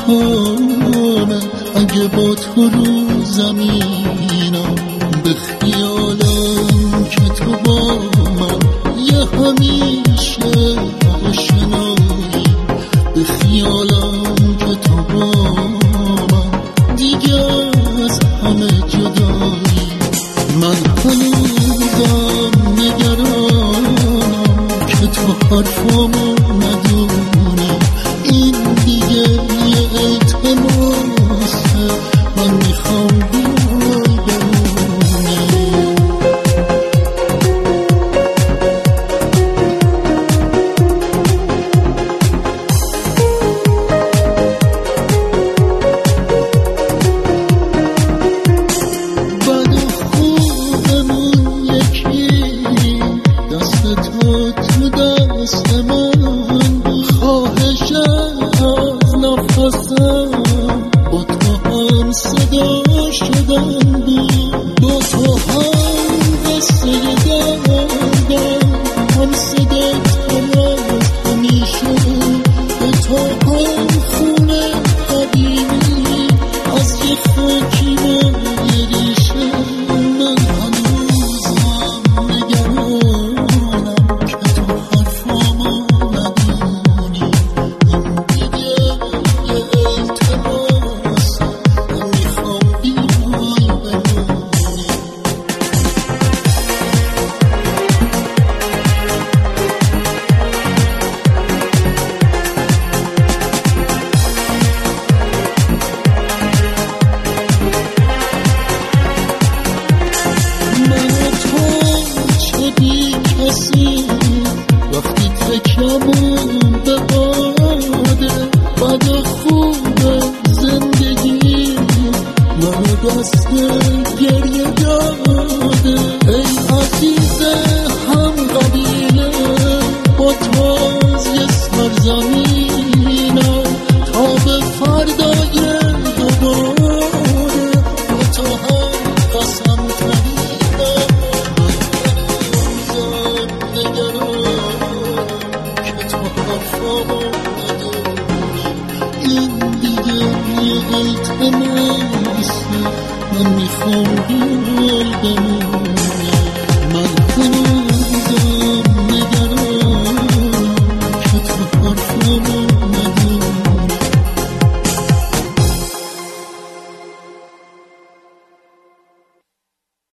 میکنه اگه با تو رو زمینم، به خیالم که تو با من یه همیشه آشنایی، به خیالم که تو با من دیگه از همه جدایی. من هنوزم نگرانم که تو حرفامو ندونی، این دیگه یه التماسه، من میخوام بیای بمونی. بد و خوبمون یکی، دست تو تو دست من، خواهشم از نفسم با تو هم صدا شدن بود، با تو هم قصه دردم، هم صدا تماز همیشه، با تو هم خونه قدیمی از یه خاکی با یه ریشه. من هنوزم نگرانم که تو حرفامو ندونی، این دیگه یه التماسه، من میخوام بیای بمونی. من و تو چه بی کسی، وقتی تکیمون به باده، بد و خوب زندگی منو دست گریه داده. ای عزیز هم قبیله، با تو از یه سرزمینم تا به فردای دوباره، با تو هم قسم خریدم. من هنوزم نگرانم که تو حرفامو ندونی، این دیگه یه التماسه، من میخوام بیای بمونی.